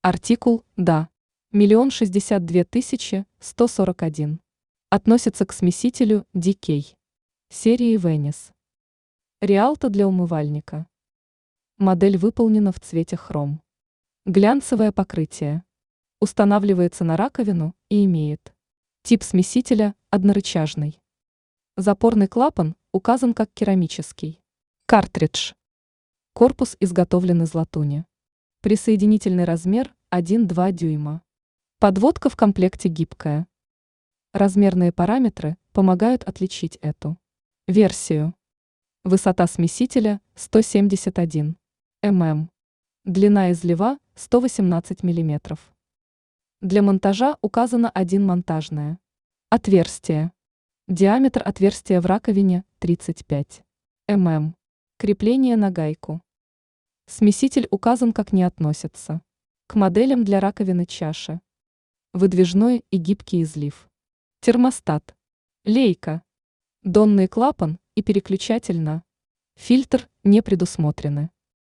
Артикул «Да». 1 062 141. Относится к смесителю DK. Серии Venice. Риалто для умывальника. Модель выполнена в цвете хром. Глянцевое покрытие. Устанавливается на раковину и имеет тип смесителя однорычажный. Запорный клапан указан как керамический. Картридж. Корпус изготовлен из латуни. Присоединительный размер 1,2 дюйма. Подводка в комплекте гибкая. Размерные параметры помогают отличить эту версию. Высота смесителя 171 мм. Длина излива 118 мм. Для монтажа указано один монтажное отверстие. Диаметр отверстия в раковине 35 мм. Крепление на гайку. Смеситель указан как не относится к моделям для раковины чаши. Выдвижной и гибкий излив. Термостат. Лейка. Донный клапан и переключатель на фильтр не предусмотрены.